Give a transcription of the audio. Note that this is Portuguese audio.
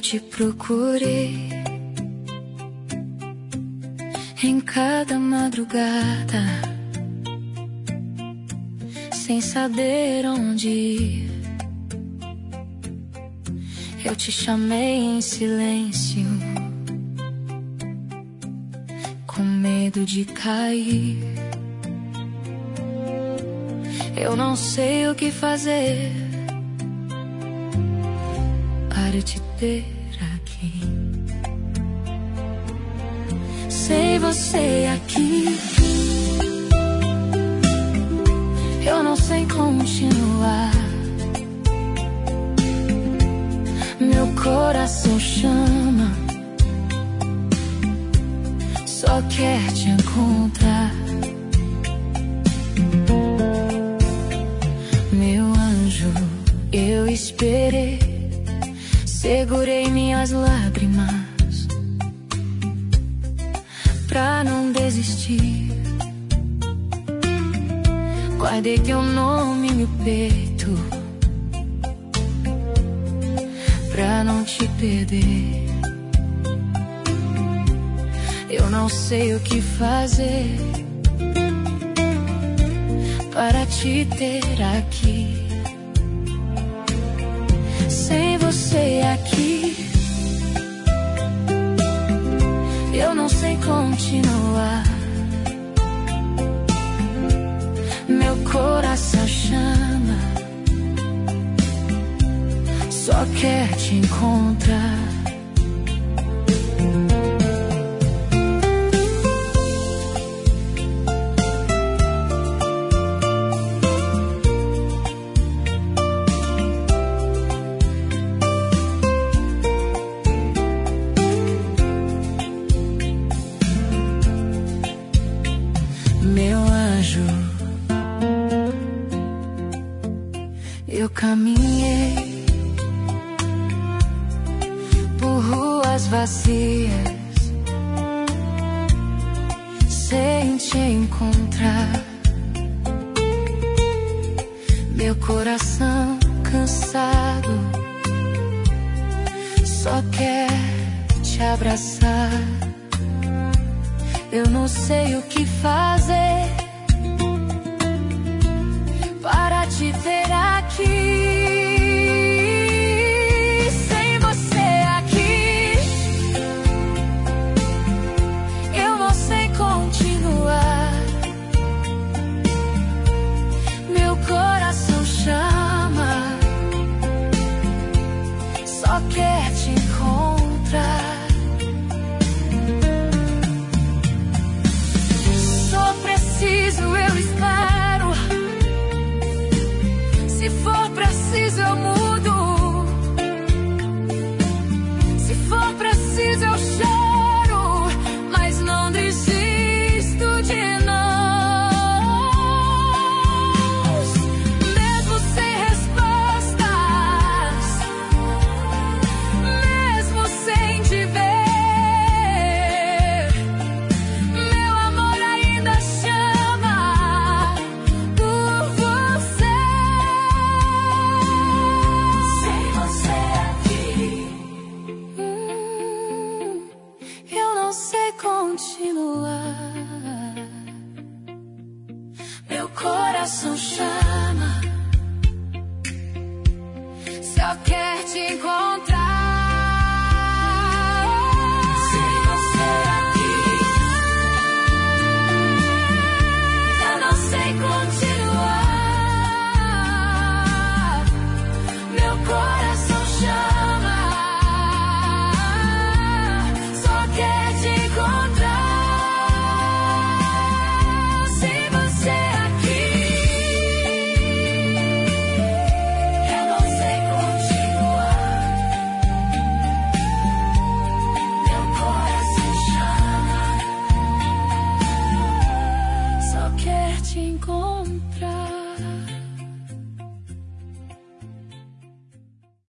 te procurei em cada madrugada, sem saber onde ir. Eu te chamei em silêncio, com medo de cair. Eu não sei o que fazer para te ter aqui. Sem você aqui, eu não sei continuar. Meu coração chama, só quer te encontrar. Meu anjo, eu esperei, segurei minhas lágrimas pra não desistir. Guardei teu nome no peito pra não te perder. Eu não sei o que fazer para te ter aqui. Sem você aqui, eu não sei continuar. Meu coração chama, só quer te encontrar. Meu anjo, eu caminhei por ruas vazias sem te encontrar. Meu coração cansado só quer te abraçar. Eu não sei o que fazer para te ter aqui. Sem você aqui, eu não sei continuar. Meu coração chama, só quer te encontrar. Eu espero, se for preciso eu mudo, se for preciso eu choro, mas não desisto de nós. Mesmo sem respostas, mesmo sem te ver, continuar. Meu coração chama, só quer te encontrar. Sem você aqui, eu não sei continuar. Meu coração chama, só quer te encontrar. Te encontrar.